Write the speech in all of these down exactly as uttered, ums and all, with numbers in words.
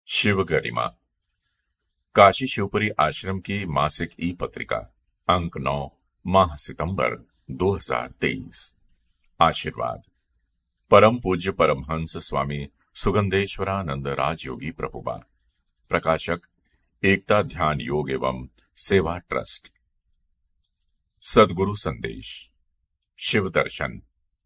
शिव गरिमा काशी शिवपुरी आश्रम की मासिक ई पत्रिका अंक नौ माह सितंबर दो हज़ार तेईस। आशीर्वाद परम पूज्य परमहंस स्वामी सुगंधेश्वरानंद राजयोगी प्रभुपा। प्रकाशक एकता ध्यान योग एवं सेवा ट्रस्ट। सदगुरु संदेश। शिव दर्शन।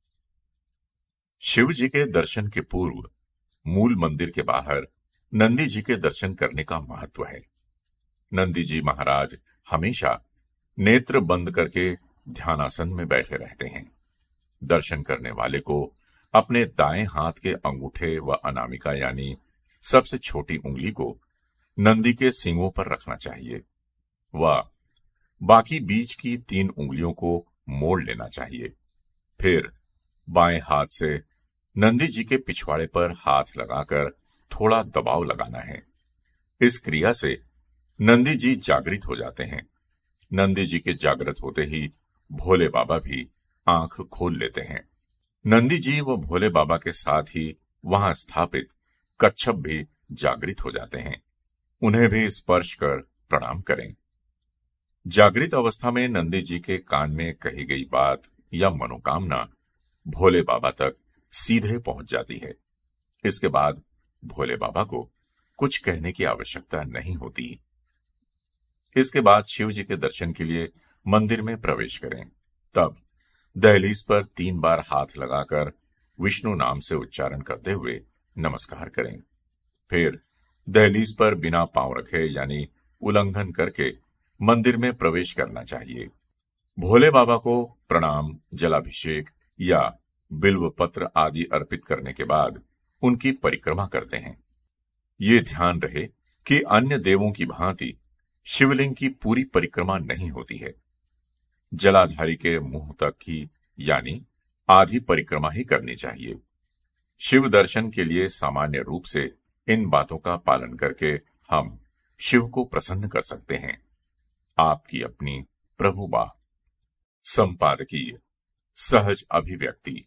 शिव जी के दर्शन के पूर्व मूल मंदिर के बाहर नंदी जी के दर्शन करने का महत्व है। नंदी जी महाराज हमेशा नेत्र बंद करके ध्यानासन में बैठे रहते हैं। दर्शन करने वाले को अपने दाएं हाथ के अंगूठे व अनामिका यानी सबसे छोटी उंगली को नंदी के सींगों पर रखना चाहिए व बाकी बीच की तीन उंगलियों को मोड़ लेना चाहिए। फिर बाएं हाथ से नंदी जी के पिछवाड़े पर हाथ लगाकर थोड़ा दबाव लगाना है। इस क्रिया से नंदी जी जागृत हो जाते हैं। नंदी जी के जागृत होते ही भोले बाबा भी आंख खोल लेते हैं। नंदी जी व भोले बाबा के साथ ही वहां स्थापित कच्छप भी जागृत हो जाते हैं। उन्हें भी स्पर्श कर प्रणाम करें। जागृत अवस्था में नंदी जी के कान में कही गई बात या मनोकामना भोले बाबा तक सीधे पहुंच जाती है। इसके बाद भोले बाबा को कुछ कहने की आवश्यकता नहीं होती। इसके बाद शिव जी के दर्शन के लिए मंदिर में प्रवेश करें। तब दहलीज पर तीन बार हाथ लगाकर विष्णु नाम से उच्चारण करते हुए नमस्कार करें। फिर दहलीज पर बिना पांव रखे यानी उल्लंघन करके मंदिर में प्रवेश करना चाहिए। भोले बाबा को प्रणाम, जलाभिषेक या बिल्व पत्र आदि अर्पित करने के बाद उनकी परिक्रमा करते हैं। ये ध्यान रहे कि अन्य देवों की भांति शिवलिंग की पूरी परिक्रमा नहीं होती है। जलाधारी के मुंह तक ही यानी आधी परिक्रमा ही करनी चाहिए। शिव दर्शन के लिए सामान्य रूप से इन बातों का पालन करके हम शिव को प्रसन्न कर सकते हैं। आपकी अपनी प्रभुबा। संपादकीय सहज अभिव्यक्ति।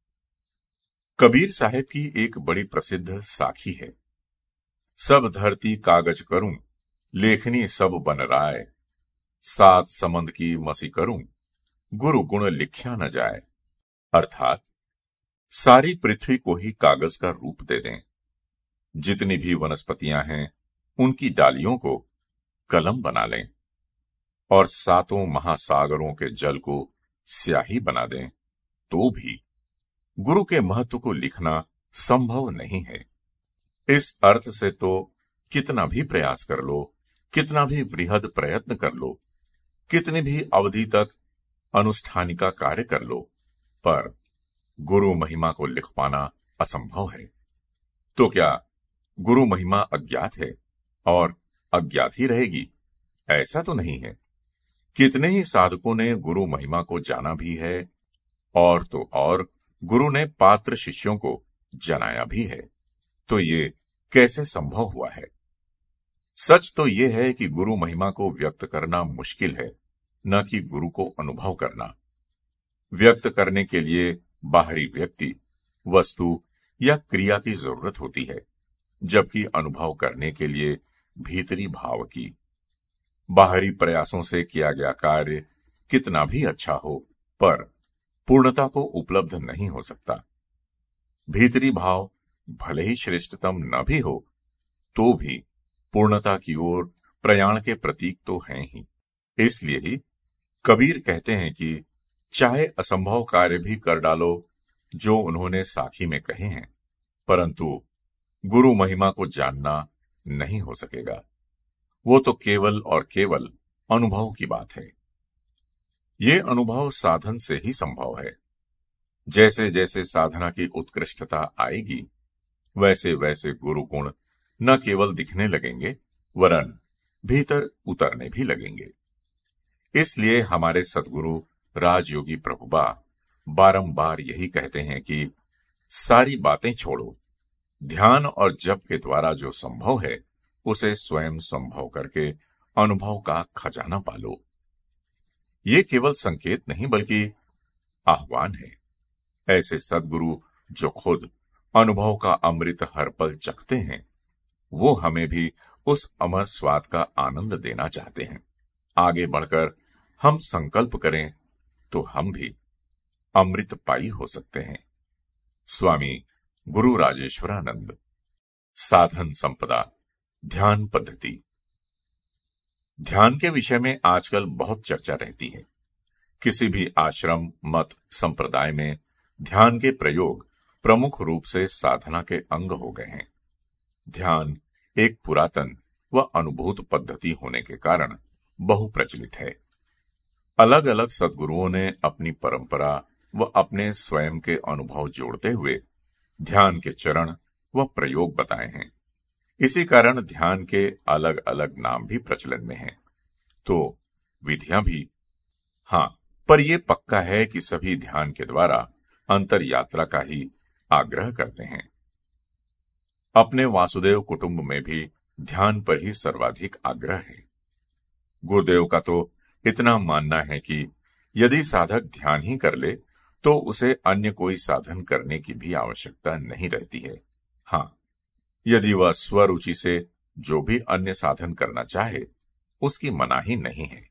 कबीर साहेब की एक बड़ी प्रसिद्ध साखी है। सब धरती कागज करूं, लेखनी सब बन राय, सात समंद की मसी करूं, गुरु गुण लिख्या न जाए। अर्थात सारी पृथ्वी को ही कागज का रूप दे दें। जितनी भी वनस्पतियां हैं उनकी डालियों को कलम बना लें और सातों महासागरों के जल को स्याही बना दें, तो भी गुरु के महत्व को लिखना संभव नहीं है। इस अर्थ से तो कितना भी प्रयास कर लो, कितना भी वृहद प्रयत्न कर लो, कितनी भी अवधि तक अनुष्ठानिका कार्य कर लो, पर गुरु महिमा को लिख पाना असंभव है। तो क्या गुरु महिमा अज्ञात है और अज्ञात ही रहेगी? ऐसा तो नहीं है। कितने ही साधकों ने गुरु महिमा को जाना भी है और तो और गुरु ने पात्र शिष्यों को जनाया भी है। तो ये कैसे संभव हुआ है? सच तो यह है कि गुरु महिमा को व्यक्त करना मुश्किल है, न कि गुरु को अनुभव करना। व्यक्त करने के लिए बाहरी व्यक्ति, वस्तु या क्रिया की जरूरत होती है, जबकि अनुभव करने के लिए भीतरी भाव की। बाहरी प्रयासों से किया गया कार्य कितना भी अच्छा हो, पर पूर्णता को उपलब्ध नहीं हो सकता। भीतरी भाव भले ही श्रेष्ठतम न भी हो, तो भी पूर्णता की ओर प्रयाण के प्रतीक तो हैं ही। इसलिए ही कबीर कहते हैं कि चाहे असंभव कार्य भी कर डालो जो उन्होंने साखी में कहे हैं, परंतु गुरु महिमा को जानना नहीं हो सकेगा। वो तो केवल और केवल अनुभव की बात है। ये अनुभव साधन से ही संभव है। जैसे जैसे साधना की उत्कृष्टता आएगी, वैसे वैसे गुरु गुण न केवल दिखने लगेंगे, वरन भीतर उतरने भी लगेंगे। इसलिए हमारे सद्गुरु राजयोगी प्रभुबा बारंबार यही कहते हैं कि सारी बातें छोड़ो, ध्यान और जप के द्वारा जो संभव है उसे स्वयं संभव करके अनुभव का खजाना पालो। ये केवल संकेत नहीं बल्कि आह्वान है। ऐसे सद्गुरु जो खुद अनुभव का अमृत हर पल चखते हैं, वो हमें भी उस अमर स्वाद का आनंद देना चाहते हैं। आगे बढ़कर हम संकल्प करें तो हम भी अमृतपाई हो सकते हैं। स्वामी गुरु राजेश्वरानंद। साधन संपदा ध्यान पद्धति। ध्यान के विषय में आजकल बहुत चर्चा रहती है। किसी भी आश्रम, मत, संप्रदाय में ध्यान के प्रयोग प्रमुख रूप से साधना के अंग हो गए हैं। ध्यान एक पुरातन व अनुभूत पद्धति होने के कारण बहुप्रचलित है। अलग अलग सद्गुरुओं ने अपनी परंपरा व अपने स्वयं के अनुभव जोड़ते हुए ध्यान के चरण व प्रयोग बताए हैं। इसी कारण ध्यान के अलग अलग नाम भी प्रचलन में हैं। तो विधियां भी। हाँ, पर यह पक्का है कि सभी ध्यान के द्वारा अंतर यात्रा का ही आग्रह करते हैं। अपने वासुदेव कुटुंब में भी ध्यान पर ही सर्वाधिक आग्रह है। गुरुदेव का तो इतना मानना है कि यदि साधक ध्यान ही कर ले तो उसे अन्य कोई साधन करने की भी आवश्यकता नहीं रहती है। हाँ, यदि वह स्वरुचि से जो भी अन्य साधन करना चाहे उसकी मनाही नहीं है।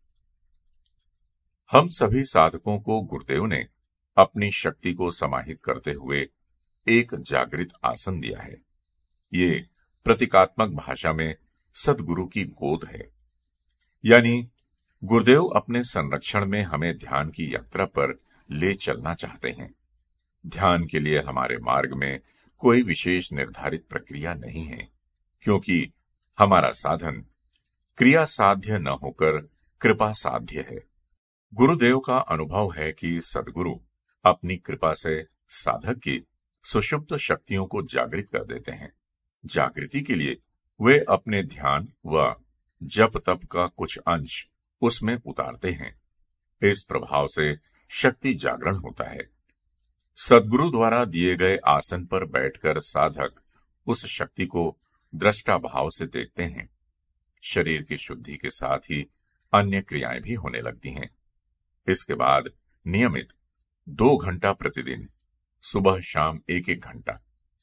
हम सभी साधकों को गुरुदेव ने अपनी शक्ति को समाहित करते हुए एक जागृत आसन दिया है। ये प्रतीकात्मक भाषा में सद्गुरु की गोद है। यानी गुरुदेव अपने संरक्षण में हमें ध्यान की यात्रा पर ले चलना चाहते हैं। ध्यान के लिए हमारे मार्ग में कोई विशेष निर्धारित प्रक्रिया नहीं है, क्योंकि हमारा साधन क्रिया साध्य न होकर कृपा साध्य है। गुरुदेव का अनुभव है कि सद्गुरु अपनी कृपा से साधक की सुषुप्त शक्तियों को जागृत कर देते हैं। जागृति के लिए वे अपने ध्यान व जप तप का कुछ अंश उसमें उतारते हैं। इस प्रभाव से शक्ति जागरण होता है। सद्गुरु द्वारा दिए गए आसन पर बैठकर साधक उस शक्ति को दृष्टा भाव से देखते हैं। शरीर की शुद्धि के साथ ही अन्य क्रियाएं भी होने लगती हैं। इसके बाद नियमित दो घंटा प्रतिदिन सुबह शाम एक एक घंटा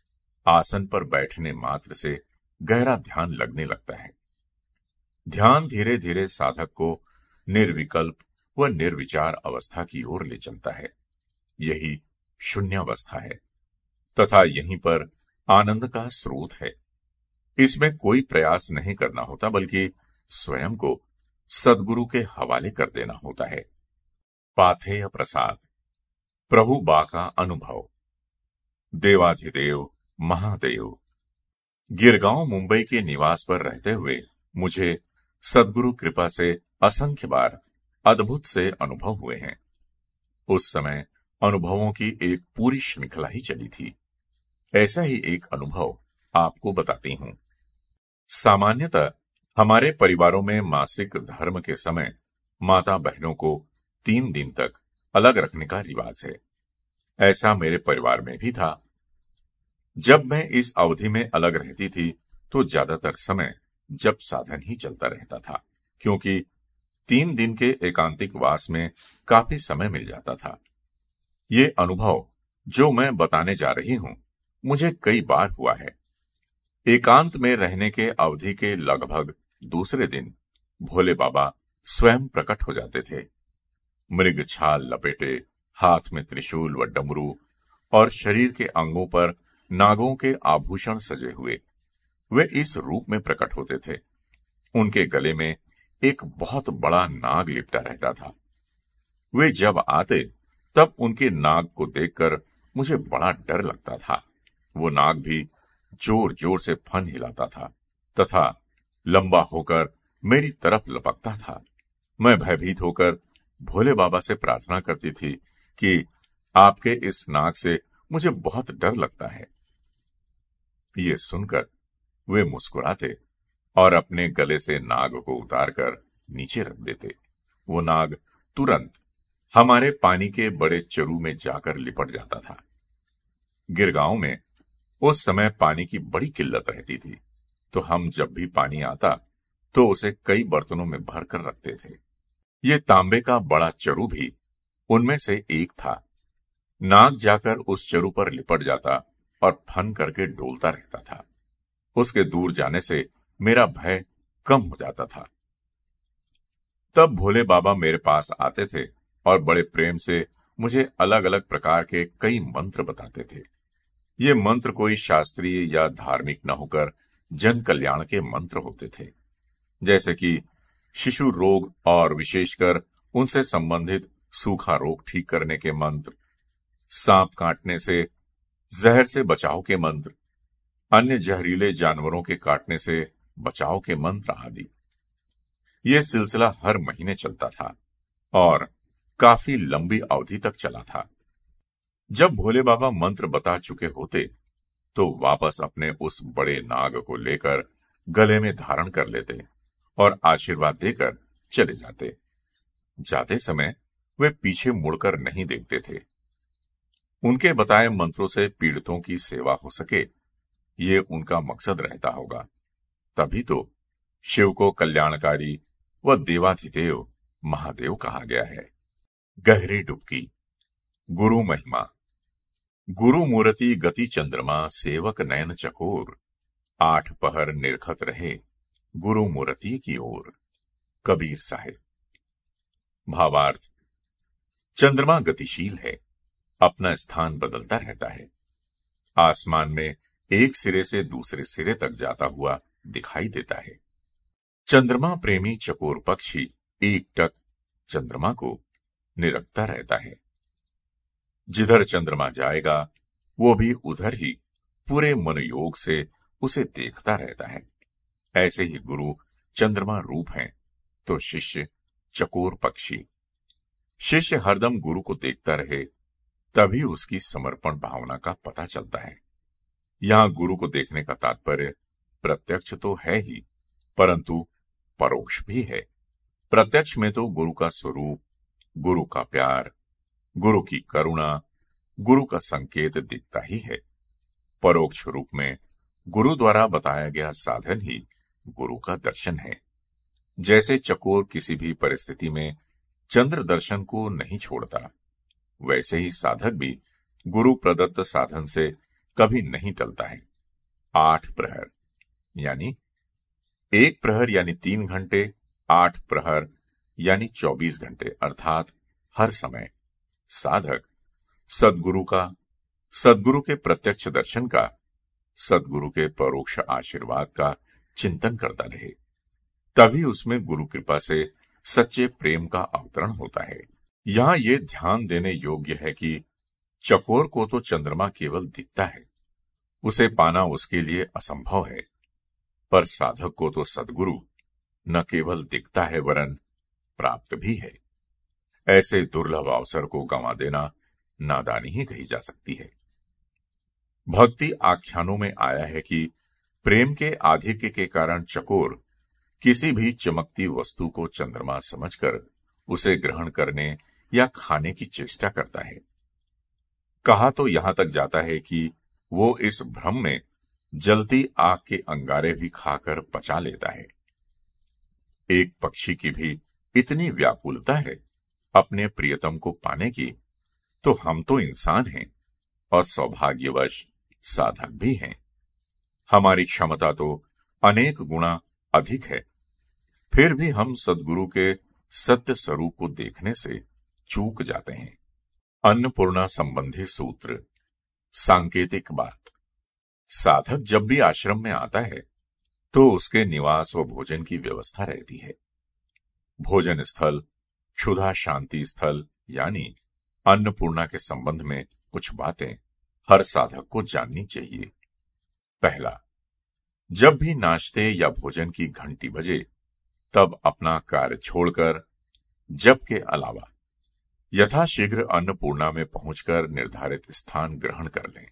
आसन पर बैठने मात्र से गहरा ध्यान लगने लगता है। ध्यान धीरे धीरे साधक को निर्विकल्प व निर्विचार अवस्था की ओर ले चलता है। यही शून्यावस्था है तथा यहीं पर आनंद का स्रोत है। इसमें कोई प्रयास नहीं करना होता, बल्कि स्वयं को सद्गुरु के हवाले कर देना होता है। पाथेय प्रसाद प्रभु बा का अनुभव। देवाधिदेव महादेव। गिरगांव मुंबई के निवास पर रहते हुए मुझे सद्गुरु कृपा से असंख्य बार अद्भुत से अनुभव हुए हैं। उस समय अनुभवों की एक पूरी श्रृंखला ही चली थी। ऐसा ही एक अनुभव आपको बताती हूं। सामान्यतः हमारे परिवारों में मासिक धर्म के समय माता बहनों को तीन दिन तक अलग रखने का रिवाज है। ऐसा मेरे परिवार में भी था। जब मैं इस अवधि में अलग रहती थी तो ज्यादातर समय जप साधन ही चलता रहता था, क्योंकि तीन दिन के एकांतिक वास में काफी समय मिल जाता था। ये अनुभव जो मैं बताने जा रही हूं मुझे कई बार हुआ है। एकांत में रहने के अवधि के लगभग दूसरे दिन भोले बाबा स्वयं प्रकट हो जाते थे। मृग छाल लपेटे, हाथ में त्रिशूल व डमरू और शरीर के अंगों पर नागों के आभूषण सजे हुए वे इस रूप में प्रकट होते थे। उनके गले में एक बहुत बड़ा नाग लिपटा रहता था। वे जब आते तब उनके नाग को देखकर मुझे बड़ा डर लगता था। वो नाग भी जोर जोर से फन हिलाता था तथा लंबा होकर मेरी तरफ लपकता था। मैं भयभीत होकर भोले बाबा से प्रार्थना करती थी कि आपके इस नाग से मुझे बहुत डर लगता है। ये सुनकर वे मुस्कुराते और अपने गले से नाग को उतारकर नीचे रख देते। वो नाग तुरंत हमारे पानी के बड़े चरू में जाकर लिपट जाता था। गिरगांव में उस समय पानी की बड़ी किल्लत रहती थी, तो हम जब भी पानी आता तो उसे कई बर्तनों में भर कर रखते थे। ये तांबे का बड़ा चरू भी उनमें से एक था। नाग जाकर उस चरू पर लिपट जाता और फन करके डोलता रहता था। उसके दूर जाने से मेरा भय कम हो जाता था। तब भोले बाबा मेरे पास आते थे और बड़े प्रेम से मुझे अलग अलग प्रकार के कई मंत्र बताते थे। ये मंत्र कोई शास्त्रीय या धार्मिक न होकर जन कल्याण के मंत्र होते थे, जैसे कि शिशु रोग और विशेषकर उनसे संबंधित सूखा रोग ठीक करने के मंत्र, सांप काटने से जहर से बचाव के मंत्र, अन्य जहरीले जानवरों के काटने से बचाव के मंत्र आदि। ये सिलसिला हर महीने चलता था और काफी लंबी अवधि तक चला था। जब भोले बाबा मंत्र बता चुके होते तो वापस अपने उस बड़े नाग को लेकर गले में धारण कर लेते और आशीर्वाद देकर चले जाते। जाते समय वे पीछे मुड़कर नहीं देखते थे। उनके बताए मंत्रों से पीड़ितों की सेवा हो सके, ये उनका मकसद रहता होगा। तभी तो शिव को कल्याणकारी व देवाधिदेव महादेव कहा गया है। गहरी डुबकी। गुरु महिमा। गुरु मूर्ति गति चंद्रमा सेवक नयन चकोर, आठ पहर निरखत रहे गुरु मूर्ति की ओर। कबीर साहिब। भावार्थ, चंद्रमा गतिशील है, अपना स्थान बदलता रहता है। आसमान में एक सिरे से दूसरे सिरे तक जाता हुआ दिखाई देता है। चंद्रमा प्रेमी चकोर पक्षी एकटक चंद्रमा को निरखता रहता है। जिधर चंद्रमा जाएगा वो भी उधर ही पूरे मनोयोग से उसे देखता रहता है। ऐसे ही गुरु चंद्रमा रूप हैं तो शिष्य चकोर पक्षी। शिष्य हरदम गुरु को देखता रहे तभी उसकी समर्पण भावना का पता चलता है। यहां गुरु को देखने का तात्पर्य प्रत्यक्ष तो है ही, परंतु परोक्ष भी है। प्रत्यक्ष में तो गुरु का स्वरूप, गुरु का प्यार, गुरु की करुणा, गुरु का संकेत दिखता ही है। परोक्ष रूप में गुरु द्वारा बताया गया साधन ही गुरु का दर्शन है। जैसे चकोर किसी भी परिस्थिति में चंद्र दर्शन को नहीं छोड़ता, वैसे ही साधक भी गुरु प्रदत्त साधन से कभी नहीं टलता है। आठ प्रहर यानी एक प्रहर यानी तीन घंटे, आठ प्रहर यानी चौबीस घंटे, अर्थात हर समय साधक सदगुरु का, सदगुरु के प्रत्यक्ष दर्शन का, सदगुरु के परोक्ष आशीर्वाद का चिंतन करता रहे। तभी उसमें गुरु कृपा से सच्चे प्रेम का अवतरण होता है। यहां ये ध्यान देने योग्य है कि चकोर को तो चंद्रमा केवल दिखता है, उसे पाना उसके लिए असंभव है, पर साधक को तो सदगुरु न केवल दिखता है वरन प्राप्त भी है। ऐसे दुर्लभ अवसर को गंवा देना नादानी ही कही जा सकती है। भक्ति आख्यानों में आया है कि प्रेम के आधिक्य के कारण चकोर किसी भी चमकती वस्तु को चंद्रमा समझकर उसे ग्रहण करने या खाने की चेष्टा करता है। कहा तो यहां तक जाता है कि वो इस भ्रम में जलती आग के अंगारे भी खाकर पचा लेता है। एक पक्षी की भी इतनी व्याकुलता है अपने प्रियतम को पाने की, तो हम तो इंसान हैं और सौभाग्यवश साधक भी हैं। हमारी क्षमता तो अनेक गुना अधिक है, फिर भी हम सद्गुरु के सत्य स्वरूप को देखने से चूक जाते हैं। अन्नपूर्णा संबंधी सूत्र। सांकेतिक बात। साधक जब भी आश्रम में आता है तो उसके निवास व भोजन की व्यवस्था रहती है। भोजन स्थल क्षुधा शांति स्थल यानी अन्नपूर्णा के संबंध में कुछ बातें हर साधक को जाननी चाहिए। पहला, जब भी नाश्ते या भोजन की घंटी बजे तब अपना कार्य छोड़कर जप के अलावा यथाशीघ्र अन्नपूर्णा में पहुंचकर निर्धारित स्थान ग्रहण कर लें।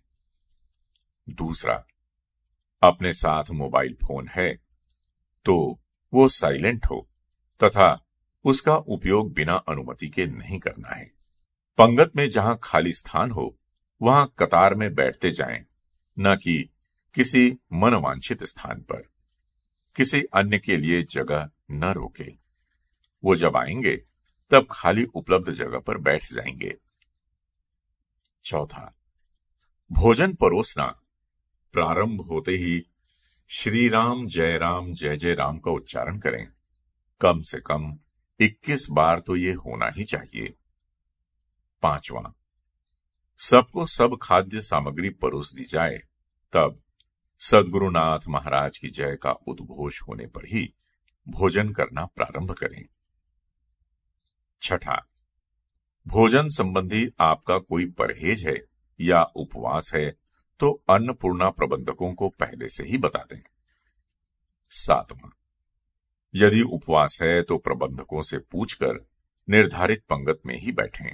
दूसरा, अपने साथ मोबाइल फोन है तो वो साइलेंट हो तथा उसका उपयोग बिना अनुमति के नहीं करना है। पंगत में जहां खाली स्थान हो वहां कतार में बैठते जाएं, न कि किसी मनवांछित स्थान पर। किसी अन्य के लिए जगह न रोके। वो जब आएंगे तब खाली उपलब्ध जगह पर बैठ जाएंगे। चौथा, भोजन परोसना प्रारंभ होते ही श्री राम जय राम जय जय राम का उच्चारण करें। कम से कम इक्कीस बार तो ये होना ही चाहिए। पांचवा, सबको सब खाद्य सामग्री परोस दी जाए, तब सद्गुरुनाथ महाराज की जय का उद्घोष होने पर ही भोजन करना प्रारंभ करें। छठा, भोजन संबंधी आपका कोई परहेज है या उपवास है तो अन्नपूर्णा प्रबंधकों को पहले से ही बता दें। सातवां, यदि उपवास है तो प्रबंधकों से पूछकर निर्धारित पंगत में ही बैठें।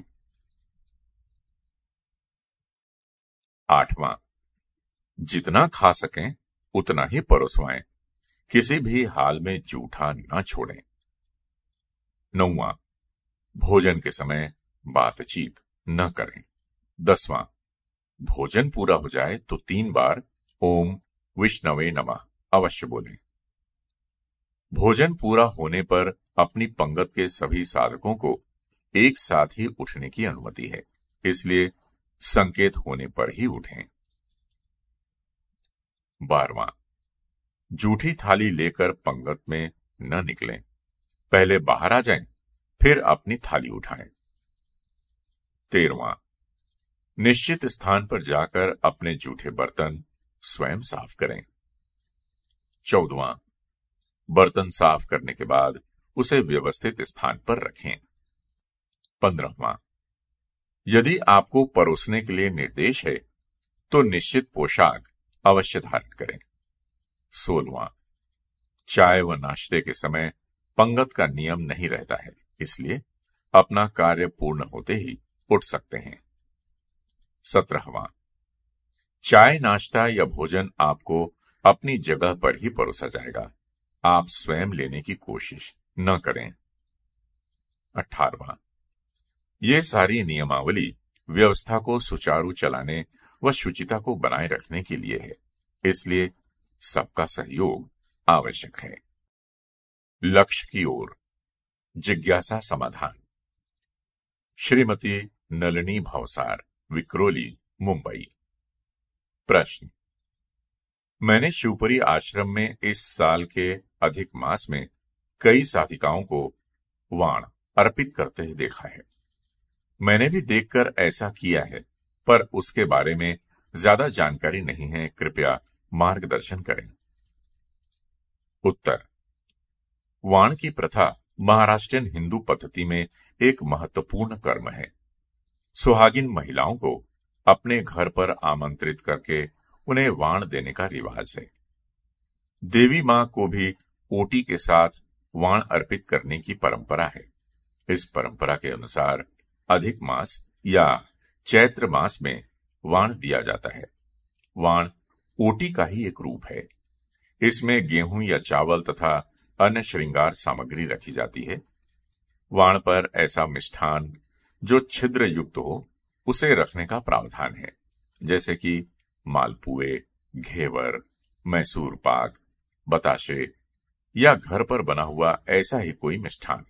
आठवां, जितना खा सकें उतना ही परोसवाएं, किसी भी हाल में जूठा न छोड़ें। नौवां, भोजन के समय बातचीत न करें। दसवां, भोजन पूरा हो जाए तो तीन बार ओम विष्णवे नमः अवश्य बोलें। भोजन पूरा होने पर अपनी पंगत के सभी साधकों को एक साथ ही उठने की अनुमति है, इसलिए संकेत होने पर ही उठें। बारवां, जूठी थाली लेकर पंगत में न निकलें, पहले बाहर आ जाएं, फिर अपनी थाली उठाएं। तेरवां, निश्चित स्थान पर जाकर अपने जूठे बर्तन स्वयं साफ करें। चौदवां, बर्तन साफ करने के बाद उसे व्यवस्थित स्थान पर रखें। पंद्रहवां, यदि आपको परोसने के लिए निर्देश है तो निश्चित पोशाक अवश्य धारण करें। सोलहवां, चाय व नाश्ते के समय पंगत का नियम नहीं रहता है, इसलिए अपना कार्य पूर्ण होते ही उठ सकते हैं। सत्रहवां, चाय नाश्ता या भोजन आपको अपनी जगह पर ही परोसा जाएगा, आप स्वयं लेने की कोशिश न करें। अठारहवां, ये सारी नियमावली व्यवस्था को सुचारू चलाने व शुचिता को बनाए रखने के लिए है, इसलिए सबका सहयोग आवश्यक है। लक्ष्य की ओर, जिज्ञासा समाधान। श्रीमती नलिनी भावसार, विक्रोली, मुंबई। प्रश्न, मैंने शिवपुरी आश्रम में इस साल के अधिक मास में कई साधिकाओं को वाण अर्पित करते हुए देखा है। मैंने भी देखकर ऐसा किया है, पर उसके बारे में ज्यादा जानकारी नहीं है, कृपया मार्गदर्शन करें। उत्तर, वाण की प्रथा महाराष्ट्रियन हिंदू पद्धति में एक महत्वपूर्ण कर्म है। सुहागिन महिलाओं को अपने घर पर आमंत्रित करके उन्हें वाण देने का रिवाज है। देवी मां को भी ओटी के साथ वाण अर्पित करने की परंपरा है। इस परंपरा के अनुसार अधिक मास या चैत्र मास में वाण दिया जाता है। वाण ओटी का ही एक रूप है। इसमें गेहूं या चावल तथा अन्य श्रृंगार सामग्री रखी जाती है। वाण पर ऐसा मिष्ठान जो छिद्र युक्त हो उसे रखने का प्रावधान है, जैसे कि मालपुए, घेवर, मैसूर पाक, बताशे या घर पर बना हुआ ऐसा ही कोई मिष्ठान।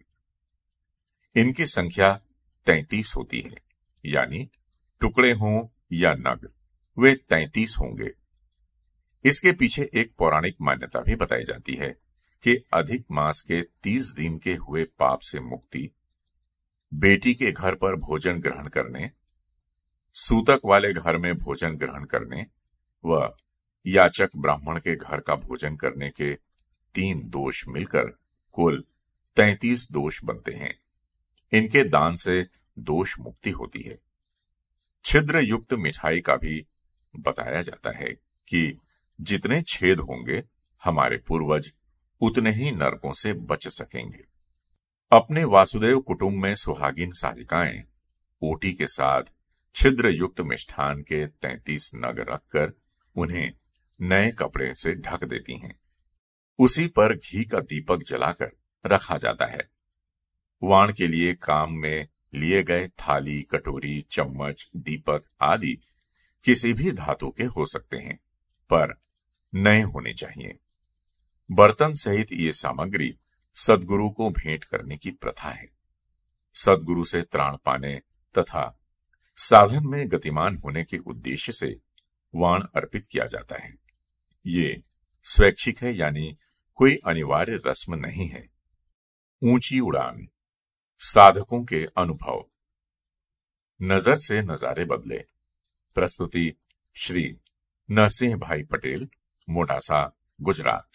इनकी संख्या तैंतीस होती है, यानी टुकड़े हों या नग, वे तैंतीस होंगे। इसके पीछे एक पौराणिक मान्यता भी बताई जाती है कि अधिक मास के तीस दिन के हुए पाप से मुक्ति, बेटी के घर पर भोजन ग्रहण करने, सूतक वाले घर में भोजन ग्रहण करने व याचक ब्राह्मण के घर का भोजन करने के तीन दोष मिलकर कुल तैंतीस दोष बनते हैं। इनके दान से दोष मुक्ति होती है। छिद्र युक्त मिठाई का भी बताया जाता है कि जितने छेद होंगे हमारे पूर्वज उतने ही नरकों से बच सकेंगे। अपने वासुदेव कुटुंब में सुहागिन साधिकाएं ओटी के साथ छिद्र युक्त मिष्ठान के तैंतीस नग रखकर उन्हें नए कपड़े से ढक देती हैं। उसी पर घी का दीपक जलाकर रखा जाता है। वाण के लिए काम में लिए गए थाली, कटोरी, चम्मच, दीपक आदि किसी भी धातु के हो सकते हैं, पर नए होने चाहिए। बर्तन सहित ये सामग्री सद्गुरु को भेंट करने की प्रथा है। सद्गुरु से त्राण पाने तथा साधन में गतिमान होने के उद्देश्य से वाण अर्पित किया जाता है। ये स्वैच्छिक है, यानी कोई अनिवार्य रस्म नहीं है। ऊंची उड़ान, साधकों के अनुभव। नजर से नजारे बदले। प्रस्तुति श्री नरसिंह भाई पटेल, मोडासा, गुजरात।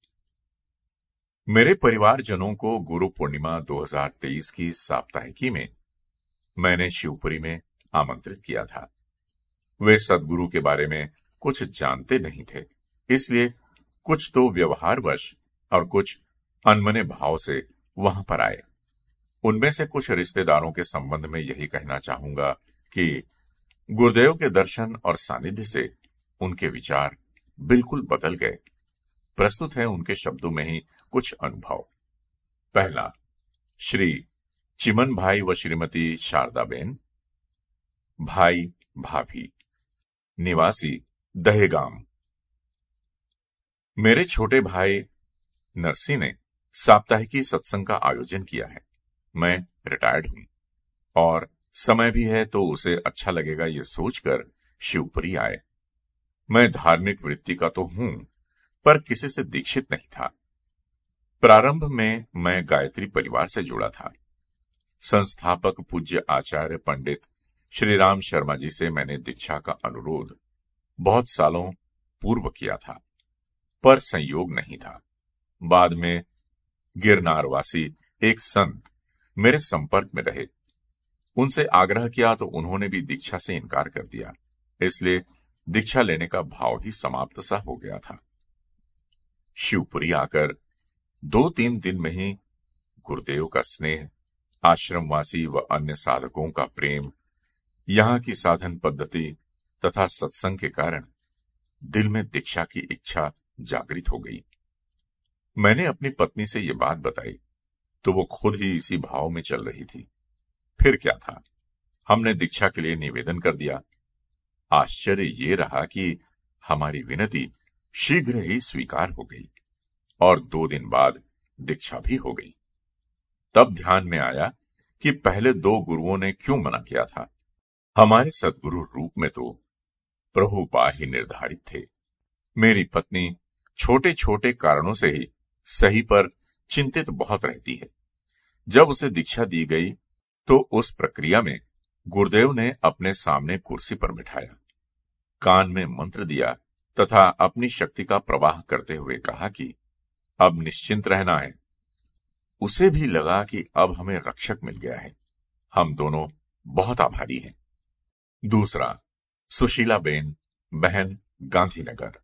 मेरे परिवारजनों को गुरु पूर्णिमा दो हज़ार तेईस की साप्ताहिकी में मैंने शिवपुरी में आमंत्रित किया था। वे सदगुरु के बारे में कुछ जानते नहीं थे, इसलिए कुछ तो व्यवहारवश और कुछ अनमने भाव से वहां पर आए। उनमें से कुछ रिश्तेदारों के संबंध में यही कहना चाहूंगा कि गुरुदेव के दर्शन और सानिध्य से उनके विचार बिल्कुल बदल गए। प्रस्तुत है उनके शब्दों में ही कुछ अनुभव। पहला, श्री चिमन भाई व श्रीमती शारदाबेन, भाई भाभी, निवासी दहेगाम। मेरे छोटे भाई नरसी ने साप्ताहिकी सत्संग का आयोजन किया है। मैं रिटायर्ड हूं और समय भी है तो उसे अच्छा लगेगा ये सोचकर शिवपुरी आए। मैं धार्मिक वृत्ति का तो हूं, पर किसी से दीक्षित नहीं था। प्रारंभ में मैं गायत्री परिवार से जुड़ा था। संस्थापक पूज्य आचार्य पंडित श्री राम शर्मा जी से मैंने दीक्षा का अनुरोध बहुत सालों पूर्व किया था, पर संयोग नहीं था। बाद में गिरनारवासी एक संत मेरे संपर्क में रहे। उनसे आग्रह किया तो उन्होंने भी दीक्षा से इनकार कर दिया, इसलिए दीक्षा लेने का भाव ही समाप्त सा हो गया था। शिवपुरी आकर दो तीन दिन में ही गुरुदेव का स्नेह, आश्रमवासी व अन्य साधकों का प्रेम, यहां की साधन पद्धति तथा सत्संग के कारण दिल में दीक्षा की इच्छा जागृत हो गई। मैंने अपनी पत्नी से यह बात बताई तो वो खुद ही इसी भाव में चल रही थी। फिर क्या था, हमने दीक्षा के लिए निवेदन कर दिया। आश्चर्य ये रहा कि हमारी विनती शीघ्र ही स्वीकार हो गई और दो दिन बाद दीक्षा भी हो गई। तब ध्यान में आया कि पहले दो गुरुओं ने क्यों मना किया था। हमारे सदगुरु रूप में तो प्रभुपा ही निर्धारित थे। मेरी पत्नी छोटे छोटे कारणों से ही सही पर चिंतित बहुत रहती है। जब उसे दीक्षा दी गई तो उस प्रक्रिया में गुरुदेव ने अपने सामने कुर्सी पर बिठाया, कान में मंत्र दिया तथा अपनी शक्ति का प्रवाह करते हुए कहा कि अब निश्चिंत रहना है। उसे भी लगा कि अब हमें रक्षक मिल गया है। हम दोनों बहुत आभारी हैं। दूसरा, सुशीला बेन, बहन, गांधीनगर।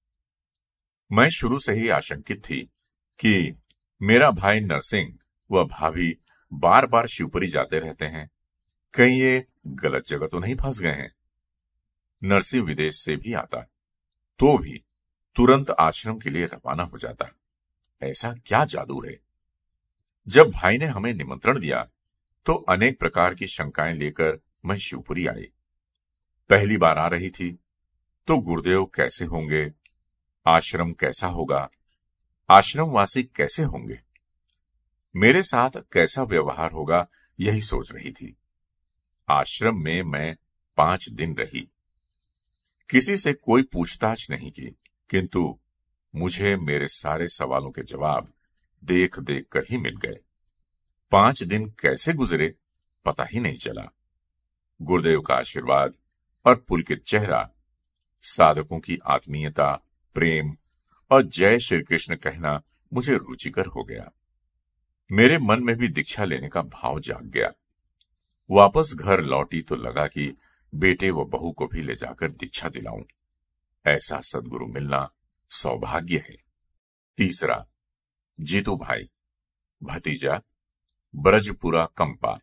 मैं शुरू से ही आशंकित थी कि मेरा भाई नरसिंह व भाभी बार बार शिवपुरी जाते रहते हैं, कहीं ये गलत जगह तो नहीं फंस गए हैं। नरसिंह विदेश से भी आता तो भी तुरंत आश्रम के लिए रवाना हो जाता। ऐसा क्या जादू है। जब भाई ने हमें निमंत्रण दिया तो अनेक प्रकार की शंकाएं लेकर मैं शिवपुरी आई। पहली बार आ रही थी तो गुरुदेव कैसे होंगे, आश्रम कैसा होगा, आश्रमवासी कैसे होंगे, मेरे साथ कैसा व्यवहार होगा, यही सोच रही थी। आश्रम में मैं पांच दिन रही। किसी से कोई पूछताछ नहीं की, किंतु मुझे मेरे सारे सवालों के जवाब देख देख कर ही मिल गए। पांच दिन कैसे गुजरे पता ही नहीं चला। गुरुदेव का आशीर्वाद और पुलकित चेहरा, साधकों की आत्मीयता, प्रेम और जय श्री कृष्ण कहना मुझे रुचिकर हो गया। मेरे मन में भी दीक्षा लेने का भाव जाग गया। वापस घर लौटी तो लगा कि बेटे व बहू को भी ले जाकर दीक्षा दिलाऊं। ऐसा सदगुरु मिलना सौभाग्य है। तीसरा, जीतू भाई, भतीजा, ब्रजपुरा कंपा।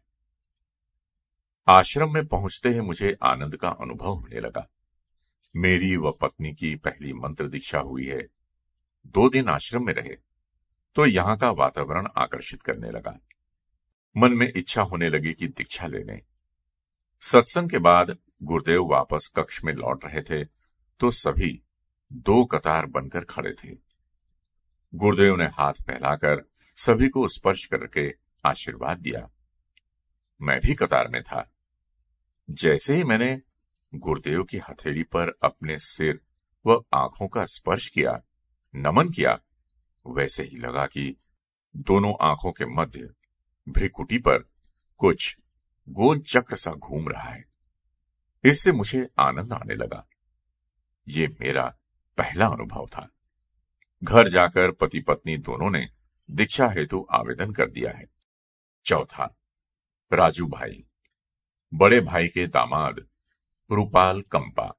आश्रम में पहुंचते ही मुझे आनंद का अनुभव होने लगा। मेरी व पत्नी की पहली मंत्र दीक्षा हुई है। दो दिन आश्रम में रहे तो यहां का वातावरण आकर्षित करने लगा। मन में इच्छा होने लगी कि दीक्षा ले लें। सत्संग के बाद गुरुदेव वापस कक्ष में लौट रहे थे तो सभी दो कतार बनकर खड़े थे। गुरुदेव ने हाथ फैलाकर सभी को स्पर्श करके आशीर्वाद दिया। मैं भी कतार में था। जैसे ही मैंने गुरुदेव की हथेली पर अपने सिर व आंखों का स्पर्श किया, नमन किया, वैसे ही लगा कि दोनों आंखों के मध्य भ्रिकुटी पर कुछ गोल चक्र सा घूम रहा है। इससे मुझे आनंद आने लगा। ये मेरा पहला अनुभव था। घर जाकर पति पत्नी दोनों ने दीक्षा हेतु आवेदन कर दिया है। चौथा, राजू भाई, बड़े भाई के दामाद रूपाल कंपा।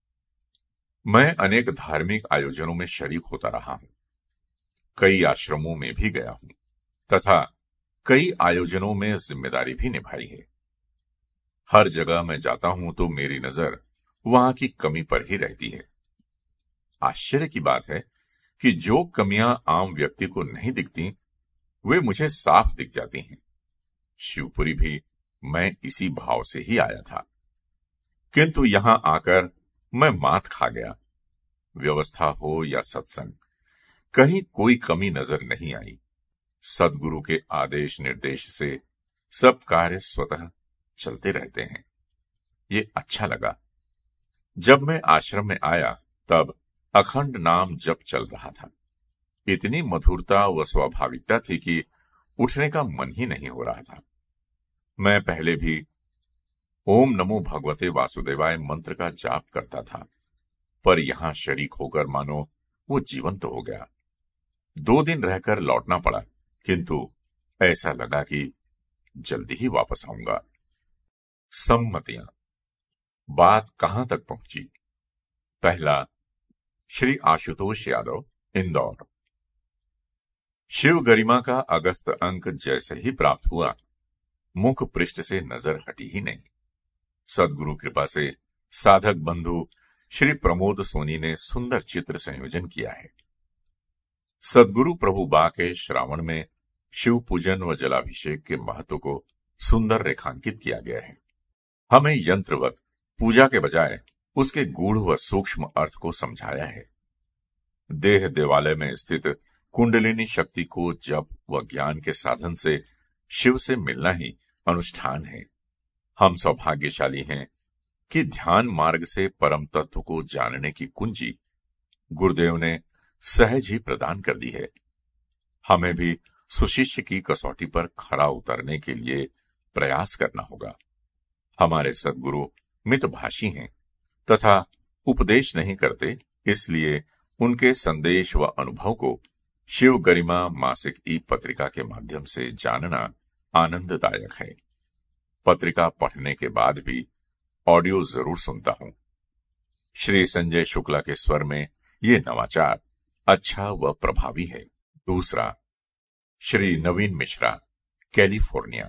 मैं अनेक धार्मिक आयोजनों में शरीक होता रहा हूं, कई आश्रमों में भी गया हूं तथा कई आयोजनों में जिम्मेदारी भी निभाई है। हर जगह मैं जाता हूं तो मेरी नजर वहां की कमी पर ही रहती है। आश्चर्य की बात है कि जो कमियां आम व्यक्ति को नहीं दिखती, वे मुझे साफ दिख जाती हैं। शिवपुरी भी मैं इसी भाव से ही आया था, किंतु यहां आकर मैं मात खा गया। व्यवस्था हो या सत्संग, कहीं कोई कमी नजर नहीं आई। सद्गुरु के आदेश निर्देश से सब कार्य स्वतः चलते रहते हैं। ये अच्छा लगा। जब मैं आश्रम में आया तब अखंड नाम जप चल रहा था। इतनी मधुरता व स्वाभाविकता थी कि उठने का मन ही नहीं हो रहा था। मैं पहले भी ओम नमो भगवते वासुदेवाय मंत्र का जाप करता था, पर यहां शरीक होकर मानो वो जीवंत हो गया। दो दिन रहकर लौटना पड़ा, किंतु ऐसा लगा कि जल्दी ही वापस आऊंगा। सम्मतियां। बात कहां तक पहुंची? पहला, श्री आशुतोष यादव, इंदौर। शिव गरिमा का अगस्त अंक जैसे ही प्राप्त हुआ, मुख पृष्ठ से नजर हटी ही नहीं। सद्गुरु कृपा से साधक बंधु श्री प्रमोद सोनी ने सुंदर चित्र संयोजन किया है। सद्गुरु प्रभु बा के श्रावण में शिव पूजन व जलाभिषेक के महत्व को सुंदर रेखांकित किया गया है। हमें यंत्रवत पूजा के बजाय उसके गूढ़ व सूक्ष्म अर्थ को समझाया है। देह देवालय में स्थित कुंडलिनी शक्ति को जप व ज्ञान के साधन से शिव से मिलना ही अनुष्ठान है। हम सौभाग्यशाली हैं कि ध्यान मार्ग से परम तत्व को जानने की कुंजी गुरुदेव ने सहज ही प्रदान कर दी है। हमें भी सुशिष्य की कसौटी पर खरा उतरने के लिए प्रयास करना होगा। हमारे सद्गुरु मितभाषी हैं तथा उपदेश नहीं करते, इसलिए उनके संदेश व अनुभव को शिव गरिमा मासिक ई पत्रिका के माध्यम से जानना आनंददायक है। पत्रिका पढ़ने के बाद भी ऑडियो जरूर सुनता हूं। श्री संजय शुक्ला के स्वर में ये नवाचार अच्छा व प्रभावी है। दूसरा, श्री नवीन मिश्रा, कैलिफोर्निया।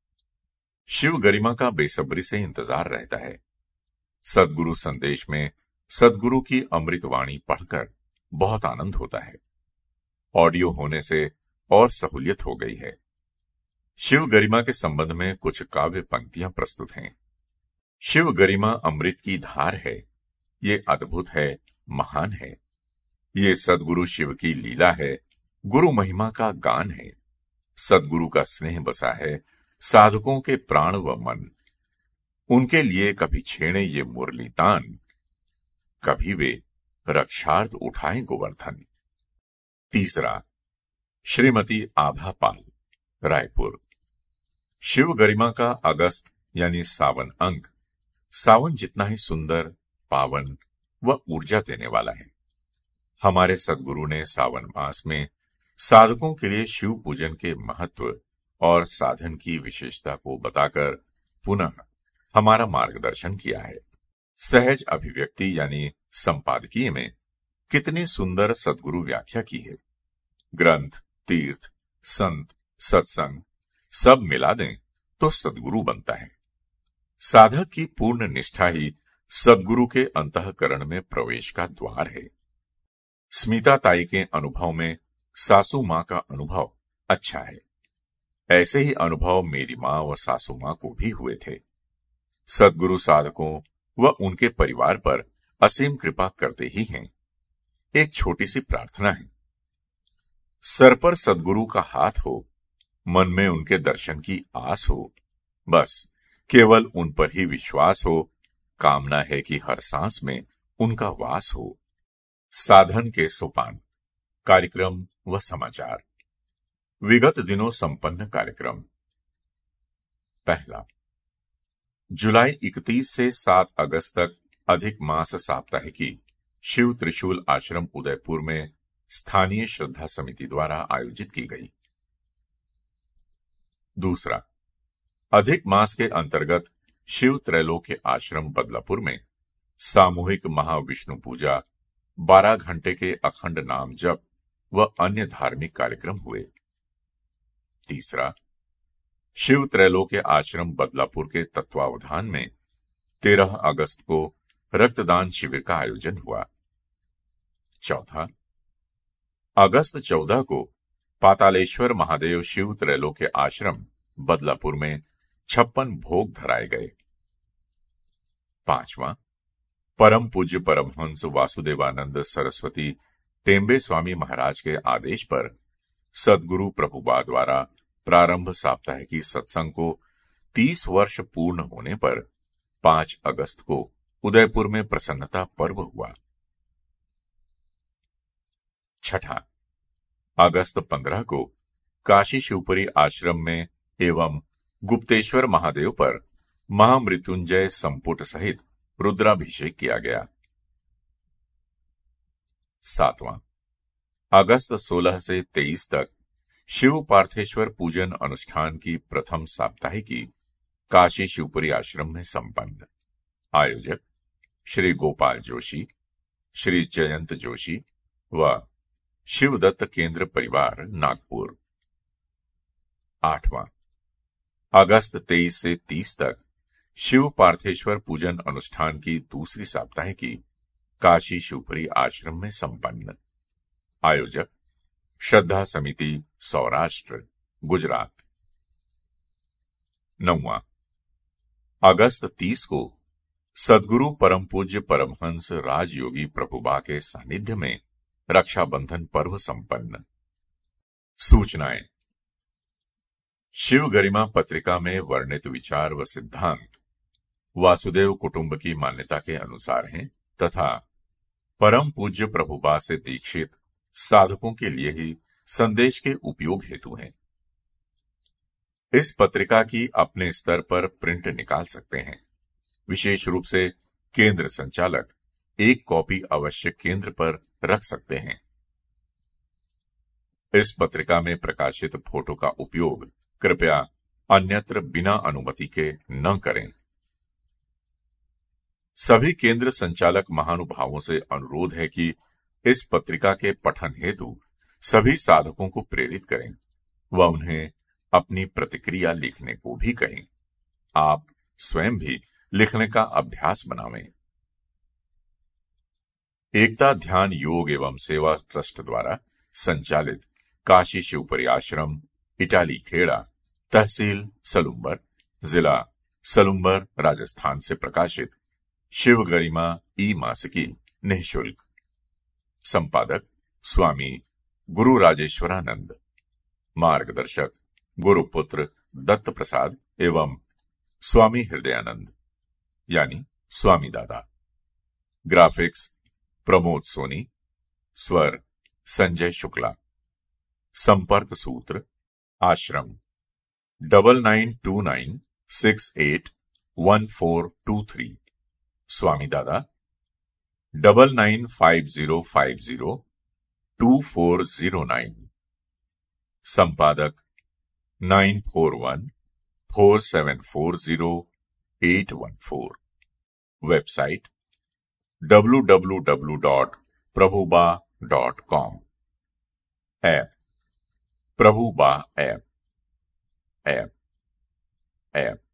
शिव गरिमा का बेसब्री से इंतजार रहता है। सद्गुरु संदेश में सद्गुरु की अमृतवाणी पढ़कर बहुत आनंद होता है। ऑडियो होने से और सहूलियत हो गई है। शिव गरिमा के संबंध में कुछ काव्य पंक्तियां प्रस्तुत हैं। शिव गरिमा अमृत की धार है, ये अद्भुत है, महान है। ये सद्गुरु शिव की लीला है, गुरु महिमा का गान है। सद्गुरु का स्नेह बसा है साधकों के प्राण व मन। उनके लिए कभी छेड़े ये मुरली तान, कभी वे रक्षार्थ उठाएं गोवर्धन। तीसरा, श्रीमती आभा पाल, रायपुर। शिव गरिमा का अगस्त यानी सावन अंक सावन जितना ही सुंदर, पावन व ऊर्जा देने वाला है। हमारे सद्गुरु ने सावन मास में साधकों के लिए शिव पूजन के महत्व और साधन की विशेषता को बताकर पुनः हमारा मार्गदर्शन किया है। सहज अभिव्यक्ति यानी संपादकीय में कितनी सुंदर सद्गुरु व्याख्या की है। ग्रंथ, तीर्थ, संत, सत्संग सब मिला दें तो सद्गुरु बनता है। साधक की पूर्ण निष्ठा ही सद्गुरु के अंतःकरण में प्रवेश का द्वार है। स्मिता ताई के अनुभव में सासू मां का अनुभव अच्छा है। ऐसे ही अनुभव मेरी मां व सासू मां को भी हुए थे। सद्गुरु साधकों व उनके परिवार पर असीम कृपा करते ही हैं। एक छोटी सी प्रार्थना है। सर पर सद्गुरु का हाथ हो, मन में उनके दर्शन की आस हो, बस केवल उन पर ही विश्वास हो, कामना है कि हर सांस में उनका वास हो। साधन के सोपान। कार्यक्रम व समाचार। विगत दिनों संपन्न कार्यक्रम। पहला, जुलाई इकतीस से सात अगस्त तक अधिक मास साप्ताहिकी शिव त्रिशूल आश्रम उदयपुर में स्थानीय श्रद्धा समिति द्वारा आयोजित की गई। दूसरा, अधिक मास के अंतर्गत शिव त्रैलोक्य आश्रम बदलापुर में सामूहिक महाविष्णु पूजा, बारह घंटे के अखंड नाम जप व अन्य धार्मिक कार्यक्रम हुए। तीसरा, शिव त्रैलोक्य आश्रम बदलापुर के तत्वावधान में तेरह अगस्त को रक्तदान शिविर का आयोजन हुआ। चौथा, अगस्त चौदह को पातालेश्वर महादेव शिव त्रैलोक्य आश्रम बदलापुर में छप्पन भोग धराए गए। पांचवा, परम पूज्य परमहंस वासुदेवानंद सरस्वती टेम्बे स्वामी महाराज के आदेश पर सद्गुरु प्रभुपा द्वारा प्रारंभ साप्ताहिकी सत्संग को तीस वर्ष पूर्ण होने पर पांच अगस्त को उदयपुर में प्रसन्नता पर्व हुआ। छठा, अगस्त पंद्रह को काशी शिवपुरी आश्रम में एवं गुप्तेश्वर महादेव पर महामृत्युंजय संपुट सहित रुद्राभिषेक किया गया। सातवां, अगस्त सोलह से तेईस तक शिव पार्थेश्वर पूजन अनुष्ठान की प्रथम साप्ताहिकी काशी शिवपुरी आश्रम में संपन्न। आयोजक श्री गोपाल जोशी, श्री जयंत जोशी व शिवदत्त केंद्र परिवार नागपुर। आठवां, अगस्त तेईस से तीस तक शिव पार्थेश्वर पूजन अनुष्ठान की दूसरी साप्ताहिकी काशी शिवपुरी आश्रम में संपन्न। आयोजक श्रद्धा समिति सौराष्ट्र गुजरात। नौवां, अगस्त तीस को सद्गुरु परम पूज्य परमहंस राजयोगी प्रभुपा के सानिध्य में रक्षाबंधन पर्व संपन्न। सूचनाएं। शिव गरिमा पत्रिका में वर्णित विचार व सिद्धांत वासुदेव कुटुंब की मान्यता के अनुसार हैं तथा परम पूज्य प्रभुपा से दीक्षित साधकों के लिए ही संदेश के उपयोग हेतु हैं। इस पत्रिका की अपने स्तर पर प्रिंट निकाल सकते हैं। विशेष रूप से केंद्र संचालक एक कॉपी अवश्य केंद्र पर रख सकते हैं। इस पत्रिका में प्रकाशित फोटो का उपयोग कृपया अन्यत्र बिना अनुमति के न करें। सभी केंद्र संचालक महानुभावों से अनुरोध है कि इस पत्रिका के पठन हेतु सभी साधकों को प्रेरित करें व उन्हें अपनी प्रतिक्रिया लिखने को भी कहें। आप स्वयं भी लिखने का अभ्यास बनावें। एकता ध्यान योग एवं सेवा ट्रस्ट द्वारा संचालित काशी शिवपुरी आश्रम इटाली खेड़ा, तहसील सलुम्बर, जिला सलुम्बर, राजस्थान से प्रकाशित शिव गरिमा ई मासिकी निःशुल्क। संपादक स्वामी गुरु राजेश्वरानंद। मार्गदर्शक गुरुपुत्र दत्त प्रसाद एवं स्वामी हृदयानंद यानी स्वामी दादा। ग्राफिक्स प्रमोद सोनी। स्वर संजय शुक्ला। संपर्क सूत्र आश्रम double nine two nine six eight one four two three. Swami Dada double nine five zero five zero two four zero nine. संपादक nine four one four seven four zero eight one four. Website W W W dot Prabhuba dot com. App Prabhuba app app app